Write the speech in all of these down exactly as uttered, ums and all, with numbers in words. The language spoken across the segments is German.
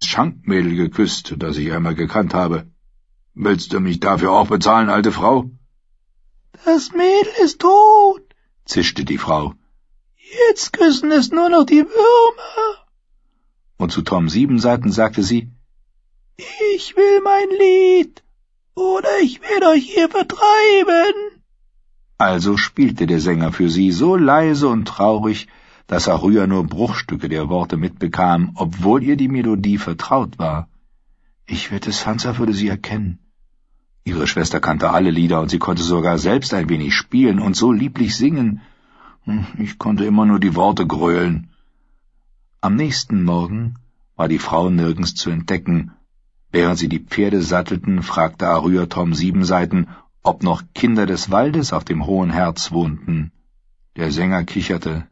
Schankmädel geküsst, das ich einmal gekannt habe. Willst du mich dafür auch bezahlen, alte Frau?« »Das Mädel ist tot«, zischte die Frau. »Jetzt küssen es nur noch die Würmer.« Und zu Tom Siebenseiten sagte sie, »Ich will mein Lied, oder ich werde euch hier vertreiben.« Also spielte der Sänger für sie so leise und traurig, dass Aryeh nur Bruchstücke der Worte mitbekam, obwohl ihr die Melodie vertraut war. Ich wette, Sansa würde sie erkennen. Ihre Schwester kannte alle Lieder und sie konnte sogar selbst ein wenig spielen und so lieblich singen. Ich konnte immer nur die Worte grölen. Am nächsten Morgen war die Frau nirgends zu entdecken. Während sie die Pferde sattelten, fragte Aryeh Tom Siebenseiten, ob noch Kinder des Waldes auf dem Hohen Herz wohnten. Der Sänger kicherte.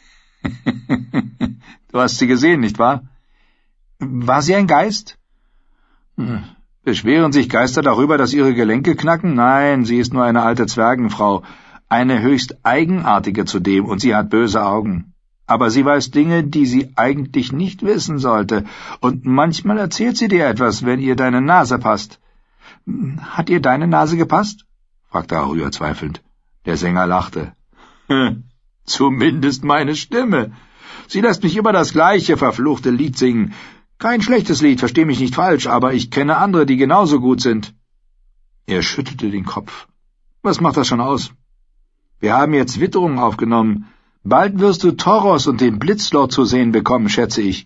»Du hast sie gesehen, nicht wahr? War sie ein Geist?« »Hm. Beschweren sich Geister darüber, dass ihre Gelenke knacken? Nein, sie ist nur eine alte Zwergenfrau, eine höchst eigenartige zudem, und sie hat böse Augen. Aber sie weiß Dinge, die sie eigentlich nicht wissen sollte, und manchmal erzählt sie dir etwas, wenn ihr deine Nase passt.« »Hat ihr deine Nase gepasst?« fragte Aryeh zweifelnd. Der Sänger lachte. »Hm, zumindest meine Stimme. Sie lässt mich immer das gleiche verfluchte Lied singen. Kein schlechtes Lied, versteh mich nicht falsch, aber ich kenne andere, die genauso gut sind.« Er schüttelte den Kopf. »Was macht das schon aus? Wir haben jetzt Witterung aufgenommen. Bald wirst du Thoros und den Blitzlord zu sehen bekommen, schätze ich.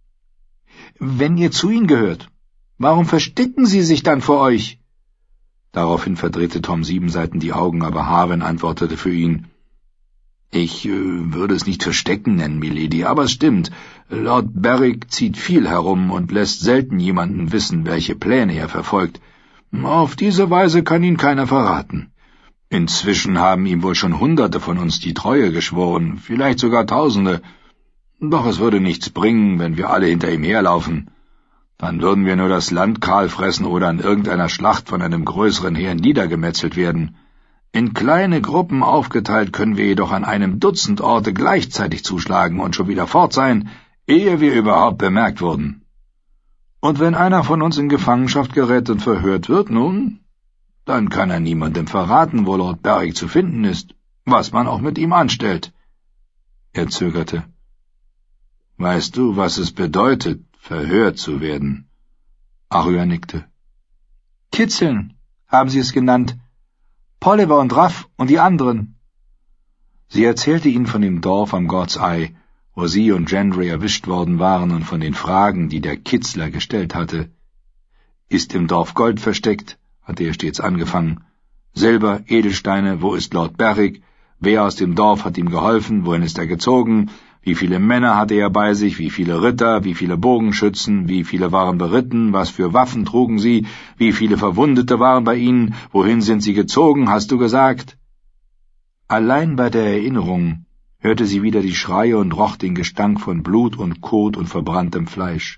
Wenn ihr zu ihnen gehört, warum verstecken sie sich dann vor euch?« Daraufhin verdrehte Tom Siebenseiten die Augen, aber Harwin antwortete für ihn. »Ich äh, würde es nicht Verstecken nennen, Milady, aber es stimmt. Lord Beric zieht viel herum und lässt selten jemanden wissen, welche Pläne er verfolgt. Auf diese Weise kann ihn keiner verraten. Inzwischen haben ihm wohl schon Hunderte von uns die Treue geschworen, vielleicht sogar Tausende. Doch es würde nichts bringen, wenn wir alle hinter ihm herlaufen. Dann würden wir nur das Land kahl fressen oder in irgendeiner Schlacht von einem größeren Heer niedergemetzelt werden. In kleine Gruppen aufgeteilt können wir jedoch an einem Dutzend Orte gleichzeitig zuschlagen und schon wieder fort sein, ehe wir überhaupt bemerkt wurden. Und wenn einer von uns in Gefangenschaft gerät und verhört wird, nun, dann kann er niemandem verraten, wo Lord Beric zu finden ist, was man auch mit ihm anstellt.« Er zögerte. »Weißt du, was es bedeutet, verhört zu werden?« Aryeh nickte. »Kitzeln, haben sie es genannt. Polliver und Raff und die anderen.« Sie erzählte ihnen von dem Dorf am God's Eye, wo sie und Gendry erwischt worden waren, und von den Fragen, die der Kitzler gestellt hatte. »Ist im Dorf Gold versteckt?« hatte er stets angefangen. »Silber, Edelsteine, wo ist Lord Beric? Wer aus dem Dorf hat ihm geholfen? Wohin ist er gezogen? Wie viele Männer hatte er bei sich? Wie viele Ritter? Wie viele Bogenschützen? Wie viele waren beritten? Was für Waffen trugen sie? Wie viele Verwundete waren bei ihnen? Wohin sind sie gezogen, hast du gesagt?« Allein bei der Erinnerung hörte sie wieder die Schreie und roch den Gestank von Blut und Kot und verbranntem Fleisch.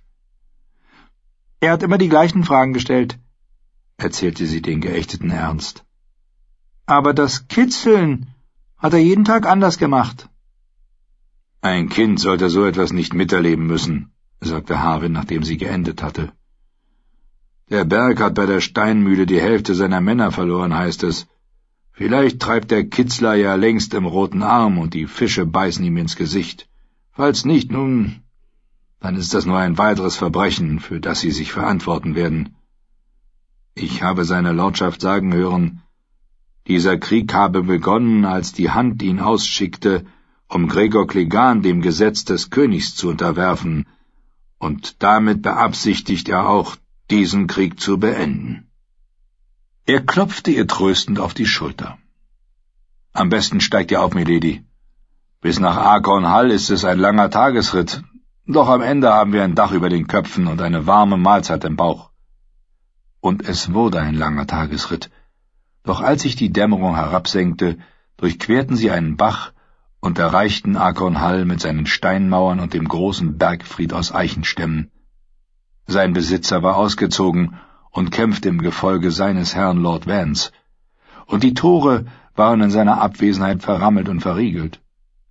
»Er hat immer die gleichen Fragen gestellt«, erzählte sie den geächteten Ernst. »Aber das Kitzeln hat er jeden Tag anders gemacht.« »Ein Kind sollte so etwas nicht miterleben müssen«, sagte Harwin, nachdem sie geendet hatte. »Der Berg hat bei der Steinmühle die Hälfte seiner Männer verloren, heißt es. Vielleicht treibt der Kitzler ja längst im roten Arm und die Fische beißen ihm ins Gesicht. Falls nicht, nun, dann ist das nur ein weiteres Verbrechen, für das sie sich verantworten werden. Ich habe seine Lordschaft sagen hören, dieser Krieg habe begonnen, als die Hand ihn ausschickte, um Gregor Clegane dem Gesetz des Königs zu unterwerfen, und damit beabsichtigt er auch, diesen Krieg zu beenden.« Er klopfte ihr tröstend auf die Schulter. »Am besten steigt ihr auf, Milady. Bis nach Akon Hall ist es ein langer Tagesritt, doch am Ende haben wir ein Dach über den Köpfen und eine warme Mahlzeit im Bauch.« Und es wurde ein langer Tagesritt. Doch als sich die Dämmerung herabsenkte, durchquerten sie einen Bach und erreichten Akon Hall mit seinen Steinmauern und dem großen Bergfried aus Eichenstämmen. Sein Besitzer war ausgezogen und kämpfte im Gefolge seines Herrn Lord Vance, und die Tore waren in seiner Abwesenheit verrammelt und verriegelt.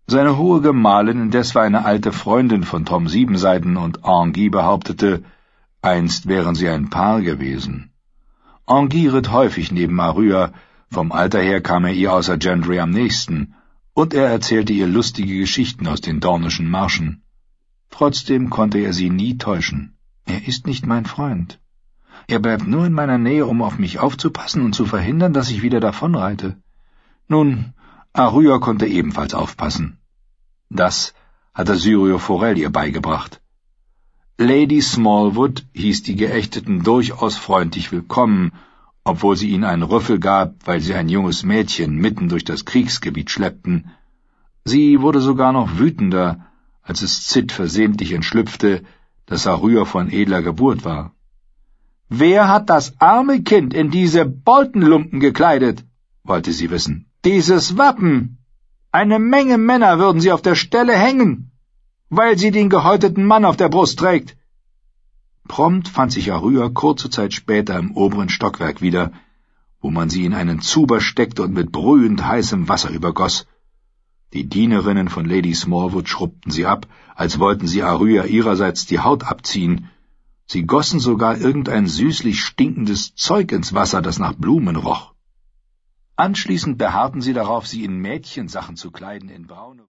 Seine hohe Gemahlin indes war eine alte Freundin von Tom Siebenseiten, und Anguille behauptete, einst wären sie ein Paar gewesen. Anguille ritt häufig neben Arua, vom Alter her kam er ihr außer Gendry am nächsten, und er erzählte ihr lustige Geschichten aus den dornischen Marschen. Trotzdem konnte er sie nie täuschen. Er ist nicht mein Freund. Er bleibt nur in meiner Nähe, um auf mich aufzupassen und zu verhindern, dass ich wieder davonreite. Nun, Arua konnte ebenfalls aufpassen. Das hatte Syrio Forel ihr beigebracht. Lady Smallwood hieß die Geächteten durchaus freundlich willkommen, obwohl sie ihnen einen Rüffel gab, weil sie ein junges Mädchen mitten durch das Kriegsgebiet schleppten. Sie wurde sogar noch wütender, als es Cid versehentlich entschlüpfte, dass Arua von edler Geburt war. »Wer hat das arme Kind in diese Boltenlumpen gekleidet?« wollte sie wissen. »Dieses Wappen! Eine Menge Männer würden sie auf der Stelle hängen, weil sie den gehäuteten Mann auf der Brust trägt.« Prompt fand sich Arua kurze Zeit später im oberen Stockwerk wieder, wo man sie in einen Zuber steckte und mit brühend heißem Wasser übergoss. Die Dienerinnen von Lady Smallwood schrubbten sie ab, als wollten sie Arua ihrerseits die Haut abziehen. Sie gossen sogar irgendein süßlich stinkendes Zeug ins Wasser, das nach Blumen roch. Anschließend beharrten sie darauf, sie in Mädchensachen zu kleiden, in braune